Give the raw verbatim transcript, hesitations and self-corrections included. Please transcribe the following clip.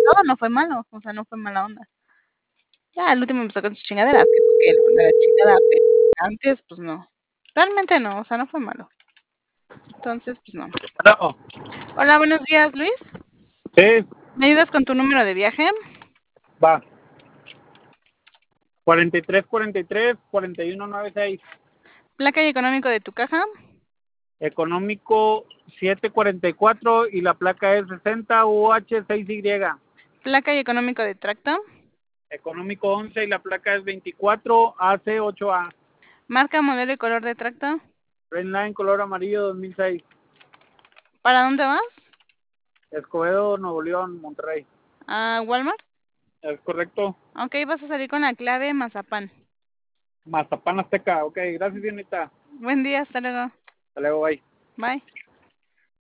todo no fue malo, o sea, no fue mala onda. Ya, al último empezó con sus chingaderas, que porque le mandé la chingada, pero antes, pues no. Realmente no, o sea, no fue malo. Entonces, pues no. No. Hola, buenos días, Luis. Sí, ¿Me ayudas con tu número de viaje? va. cuarenta y tres, cuarenta y tres, cuarenta y uno, noventa y seis. Placa y económico de tu caja. Económico setecientos cuarenta y cuatro y la placa es sesenta U H seis Y. Placa y económico de tracto. Económico once y la placa es veinticuatro A C ocho A. Marca, modelo y color de tracto. Redline color amarillo dos mil seis. ¿Para dónde vas? Escobedo, Nuevo León, Monterrey. ¿A Walmart? ¿Es correcto? Ok, vas a salir con la clave Mazapán. Mazapán Azteca. Ok, gracias, Dionita. Buen día, hasta luego. Hasta luego, bye. Bye.